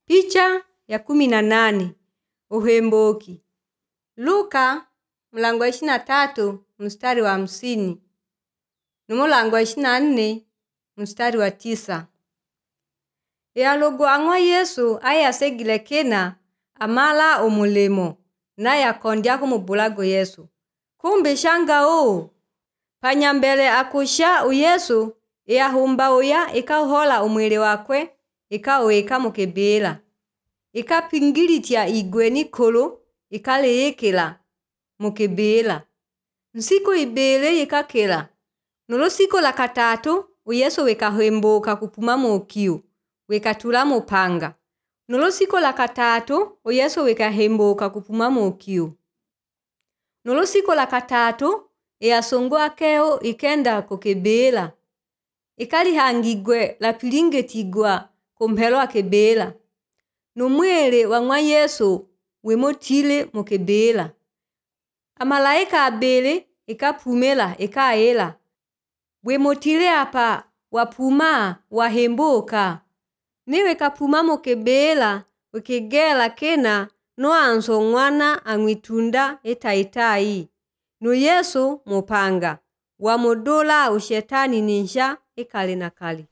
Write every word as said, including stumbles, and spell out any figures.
Picha ya kumi na nane. Uhemboki. Luka mlango wa ishirini na tatu mstari wa hamsini. Numulango wa ishirini na nne mstari wa tisa. Yalogo ang'wa Yesu aya asegile kena amala omulemo na yakondya kumubulago Yesu. Kumbe shanga o. Panyambele akusha u Yesu yahumba uya ikahola umwele wakwe ikaweka mukebela. Ikapingilitia igwe nikolo ikaleyekela mukebela. Nsiko ibele ikakela. Nolo siko la katatu u Yesu wekahemboka kupuma mokiu wekatula mopanga. Nolo siko la katatu u Yesu wekahemboka kupuma mokiu. Nolo siko la katatu eyasongo akeo ikenda kokebela. Ikali hangigwe la pilingetigwa kumpelo akebela. Numwele wang'wa Yesu wemotile mukebela. Amalaika abele ikapumela ikaela. Wemotile apa wapuma wahemboka. Niwe kapuma mukebela wekegela kena no anso ng'wana angwitunda etaitai. No Yesu mopanga. Wamodola ushetani ninja ikale na kali.